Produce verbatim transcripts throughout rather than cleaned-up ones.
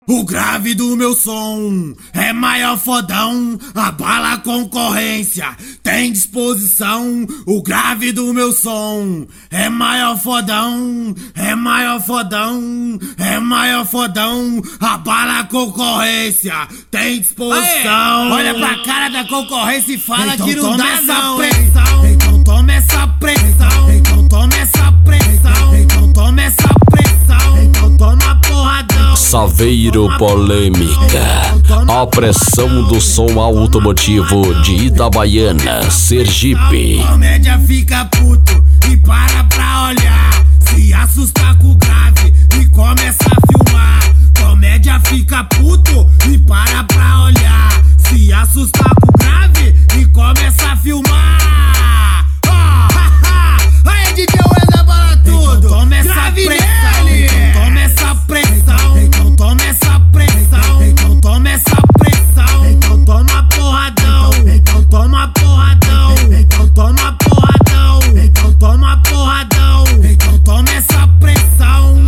O grave do meu som é maior fodão, abala a concorrência, tem disposição. O grave do meu som é maior fodão, é maior fodão, é maior fodão, abala a concorrência, tem disposição. Aê, olha pra cara da concorrência e fala então que não dá essa não, pressão. Então toma essa pressão, então toma essa pressão, então toma essa pressão, então toma porradão. Saveiro Polêmica, a pressão do som automotivo de Itabaiana, Sergipe. Comédia fica puto e para pra olhar, se assusta com o grave e começa a filmar. Comédia fica puto e para pra olhar, se assusta com o grave e começa a filmar. Oh, ha, ha. Aí D J Wesley abala tudo. Então toma essa Grave pressão, nele. então toma essa pressão, então toma essa pressão, então toma essa pressão, então toma porradão, então toma porradão, então toma porradão, então toma porradão, então toma essa pressão.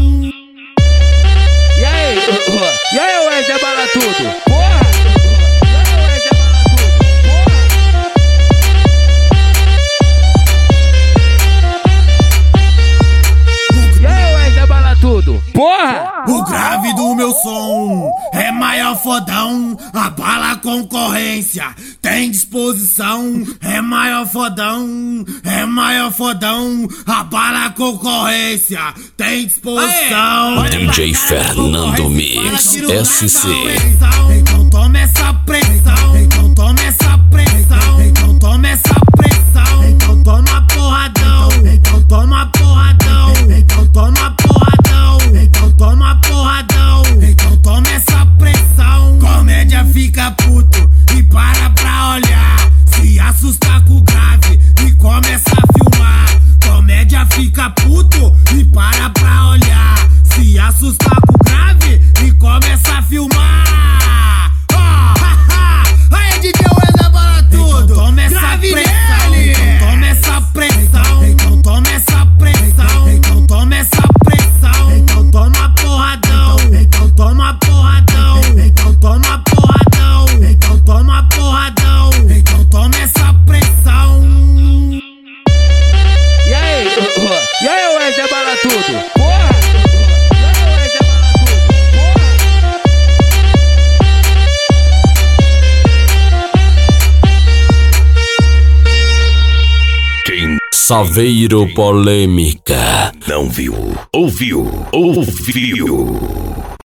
E aí, e aí, Wesley abala tudo? Porra! E aí, Wesley abala tudo? Porra! O grave do meu som é maior fodão, abala a concorrência, tem disposição. É maior fodão, é maior fodão, abala a concorrência, tem disposição. Aê, D J Fernando Mix, S C. Então toma essa pressão, então toma essa pressão, então toma essa pressão, então toma porradão, então toma porradão, então toma porradão, então toma porradão, então toma essa pressão. Comédia fica puto e para pra olhar, se assusta com o grave e começa a filmar. Comédia fica puto e para pra olhar, se assusta com o grave e começa a filmar. Oh, ha, ha. Aí D J Wesley abala tudo. Então toma essa Grave pressão, nele. então toma essa pressão, então toma essa pressão, então toma essa pressão, então toma porradão, então toma porradão, então toma porradão, então toma porradão, então toma essa pressão. E aí, e aí, Wesley abala tudo? Porra! E aí, Wesley abala tudo? Porra! Quem Saveiro Polêmica Não viu, ouviu, ouviu.